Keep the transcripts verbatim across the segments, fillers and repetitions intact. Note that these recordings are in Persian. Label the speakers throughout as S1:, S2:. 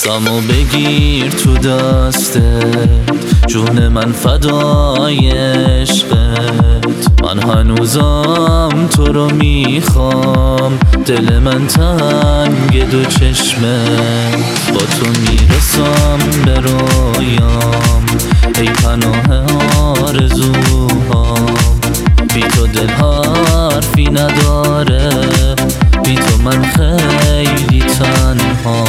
S1: دستامو بگیر تو دستت، جون من فدای عشقت. من هنوزم تو رو میخوام، دل من تنگ دو چشمت. با تو میرسم به رویام، ای پناه آرزوهام. بی تو دل حرفی نداره، بی تو من خیلی تنها.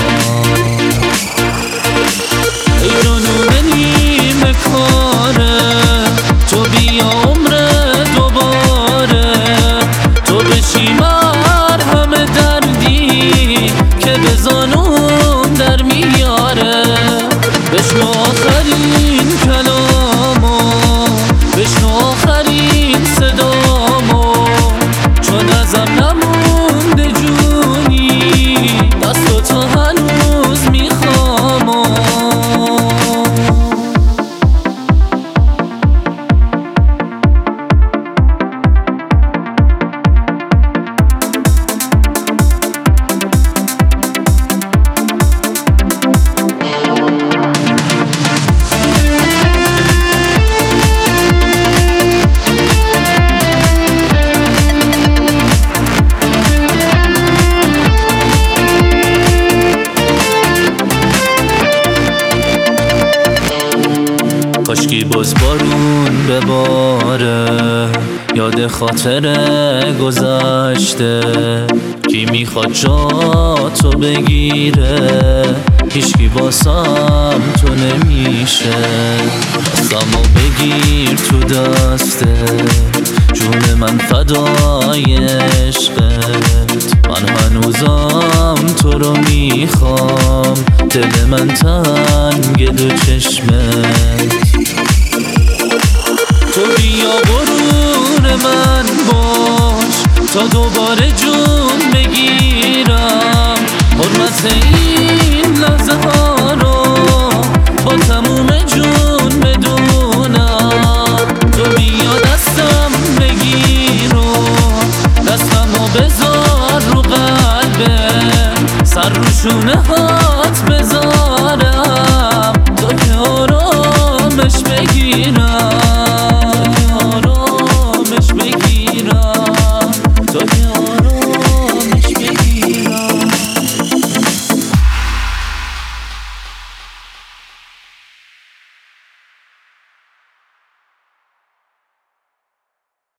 S1: ای جنون نیمه کاره، تو بیا عمر دوباره. تو بشی مرهم دردی که به زانون در میاره. بشنو آخرین کلامو، بشنو آخرین صدامو. چون ازم نمونده جونی، دستو تا هنوز میخوامو. کاشکی باز بارون بباره، یاد خاطر گذشته. کی میخواد جا تو بگیره، هیچکی واسم تو نمیشه. دستامو بگیر تو دستت، جون من فدای عشقت. من هنوزم تو رو میخوام، دل من تنگ دو چشمت. تو بیا غرور من باش، تا دوباره جون بگیرم. حرمت این لحظه ها رو با تموم جون بدونم. تو بیا دستم بگیر و دستمو بذار رو قلبه، سر رو شونه ها